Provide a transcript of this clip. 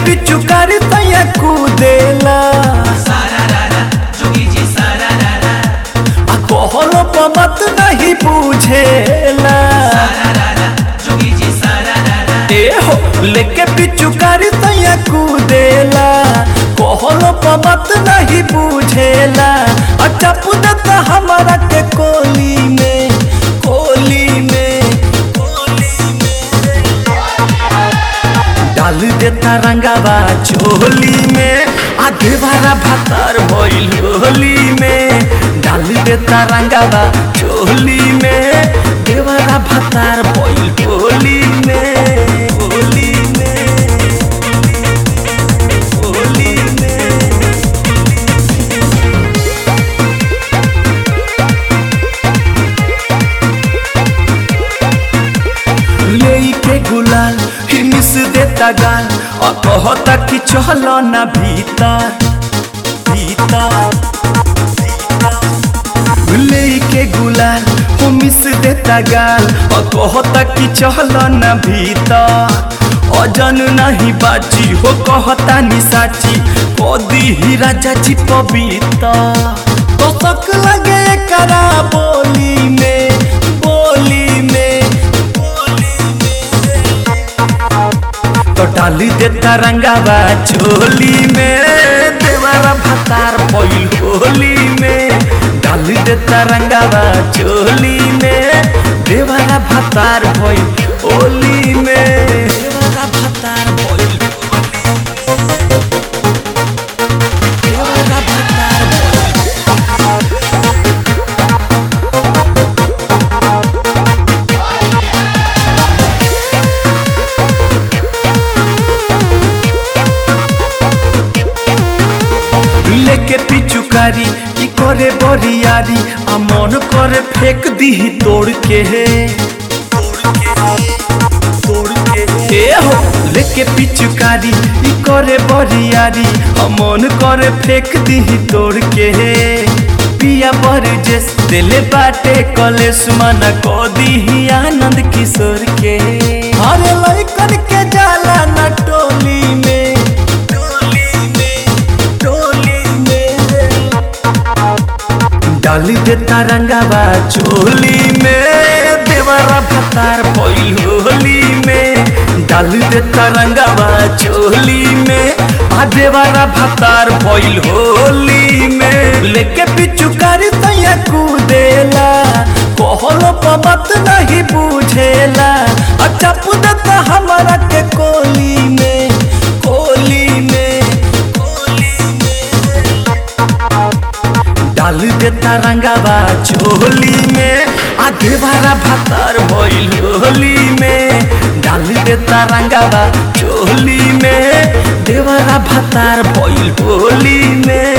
पिचुकारी तैया कूदेला कहलो पमत नहीं बुझेला हो लेके पिचुकारी तैया कूदेला कहलो पमत नहीं बुझेला अच्छा पुदता हमारा के कोली में डाल देता रंगावा चोली में आगे बारा भातार भइल होली में डाल देता रंगावा चोली में देवरा भातार भइल होली में लेके गुलाल मिस देता गाल और कहता कि चलो ना भीतर लेके गुलाल मिस देता गाल और कहता कि चलो ना भीतर अजन नहीं बाची हो कहता नि साची कदी ही राजा जी पवित्र तो शक लगे करा बोली में तो डाली देता रंगावा चोली में देवरा भातार भइल होली में डाली देता रंगावा चोली में देवरा भातार भइल होली में देवरा भातार भइल देवरा भातार लेके पिचुकारी की करे बरियारी आ मन करे फेंक दी तोड़ के हो लेके पिचुकारी की करे बरियारी आ मन करे फेंक दी तोड़ के पिया बरजेस दिले बाटे कलेश मना को दी आनंद किशोर के हरे लइकन के जाला न टोली में डाली देता रंगावा चोली में देवरा भातार भइल होली में डाली देता रंगावा चोली में आ देवरा भातार भइल होली में लेके पिचुकारी तैया कूदेला कहलो पमत नहीं बुझेला अच्छा पुदता हमारा के कोली में डाल देता रंगावा चोली में आगे बारा भातार भइल होली में डाल देता रंगावा चोली में देवरा भातार भइल होली में।